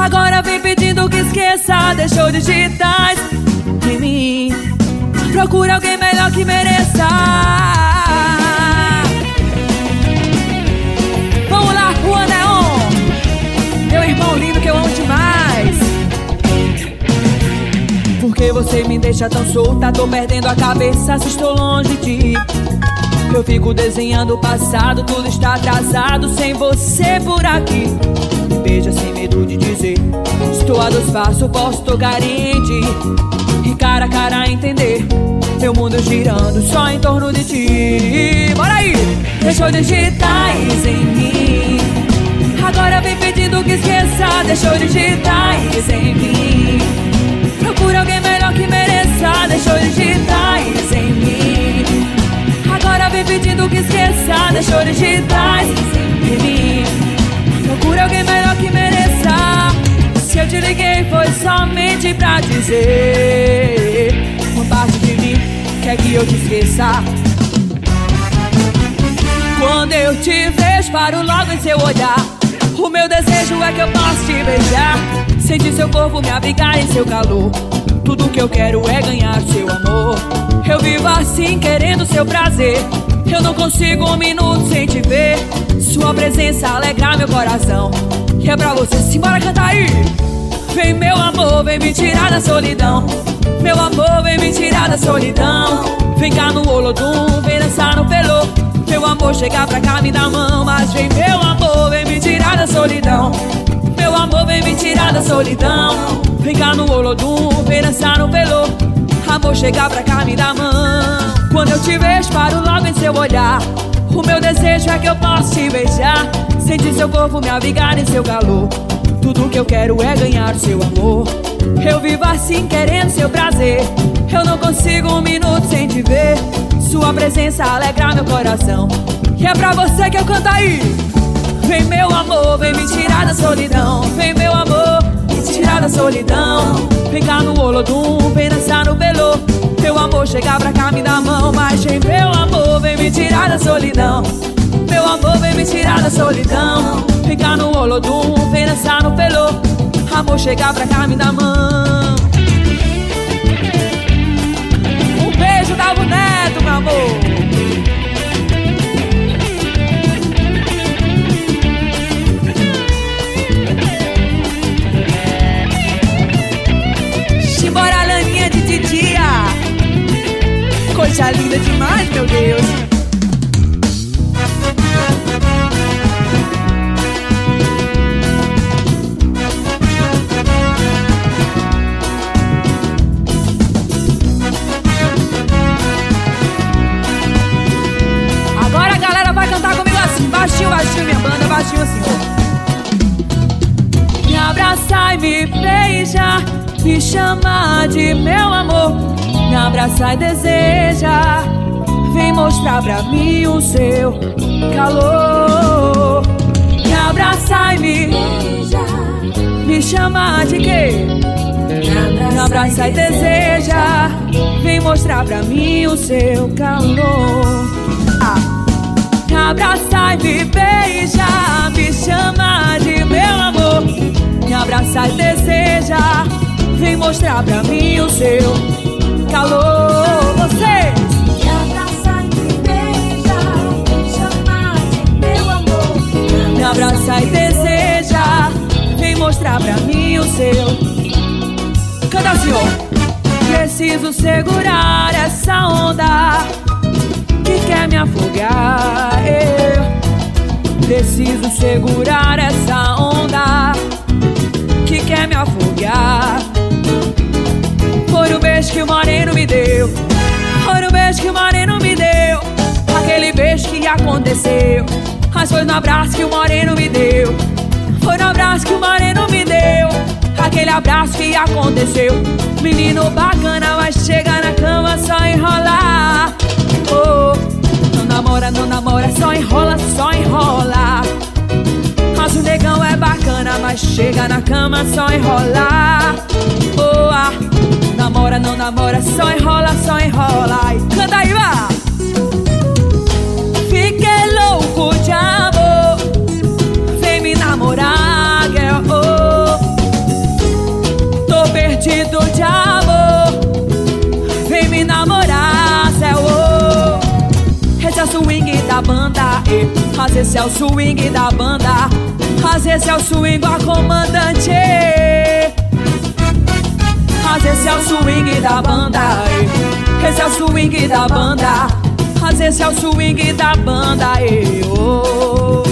Agora vem pedindo que esqueça, deixou digitais em mim. Procura alguém melhor que mereça. Vamos lá, Rua Neon, meu irmão lindo que eu amo demais. Porque você me deixa tão solta, tô perdendo a cabeça se estou longe de ti. Eu fico desenhando o passado, tudo está atrasado sem você por aqui. Me beija sem medo de dizer, estou a 2 passos, posso tocar em ti. E cara a cara entender, meu mundo girando só em torno de ti. Bora aí! Deixou digitais em mim. Agora vem pedindo que esqueça, deixou digitais em mim. Procura alguém melhor que mereça, deixou digitais em mim. Agora vem pedindo que esqueça, deixou digitais em mim. Procura alguém melhor que mereça. Se eu te liguei foi somente pra dizer, uma parte de mim quer que eu te esqueça. Quando eu te vejo, paro logo em seu olhar. O meu desejo é que eu possa te beijar, sentir seu corpo me abrigar em seu calor. Tudo que eu quero é ganhar seu amor. Eu vivo assim querendo seu prazer. Eu não consigo um minuto sem te ver. Sua presença alegra meu coração. E é pra você, simbora cantar aí. Vem meu amor, vem me tirar da solidão. Meu amor, vem me tirar da solidão. Vem cá no Olodum, vem dançar no pelô. Meu amor, chega pra cá, me dá a mão. Mas vem meu amor, vem me tirar da solidão. Meu amor, vem me tirar da solidão. Vem cá no Olodum, vem dançar no pelô. Amor, chega pra cá, me dá a mão. Quando eu te vejo, paro logo em seu olhar. O meu desejo é que eu possa te beijar, sentir seu corpo me abrigar em seu calor. Tudo que eu quero é ganhar seu amor. Eu vivo assim querendo seu prazer. Eu não consigo um minuto sem te ver. Sua presença alegra meu coração. E é pra você que eu canto aí. Vem meu amor, vem me tirar da solidão. Vem meu amor, me tirar da solidão. Vem cá no Olodum, vem dançar no pelô. Meu amor, chega pra cá, me dá a mão. Mas vem meu amor, vem me tirar da solidão. Meu amor, vem me tirar da solidão. Vem cá no Olodum, vem dançar no pelô. Amor, chega pra cá, me dá a mão. Um beijo da Neto, meu amor. Simbora, Laninha de titia. Coisa linda demais, meu Deus. Agora a galera vai cantar comigo assim, baixinho, baixinho, minha banda, baixinho assim, ó. Me abraçar e me beijar, me chama de meu amor. Me abraça e deseja, vem mostrar pra mim o seu calor. Me abraça e me beija, me chama de quê? Me abraça e deseja, vem mostrar pra mim o seu calor. Me abraça e me beija, me chama de meu amor. Me abraça e deseja, vem mostrar pra mim o seu calor. Vocês! Me abraça e me beija, me chama de meu amor. Me abraça e deseja, vem mostrar pra mim o seu. Canta assim, ó. Preciso segurar essa onda que quer me afogar. Eu preciso segurar essa onda que quer me afogar. Foi o beijo que o moreno me deu, foi o beijo que o moreno me deu, aquele beijo que aconteceu. Mas foi no abraço que o moreno me deu, foi no abraço que o moreno me deu, aquele abraço que aconteceu. Menino bacana, mas chega na cama só enrolar. Oh, não namora, não namora, só enrola, só enrola. Mas o negão é bacana, mas chega na cama só enrolar. Oh, ah, namora, não namora, só enrola, só enrola. E canta aí, vá! Fiquei louco de amor, vem me namorar, girl, oh. esse é o swing da banda, mas esse é o swing do comandante. Mas esse é o swing da banda, esse é o swing da banda, mas esse é o swing da banda. Oh.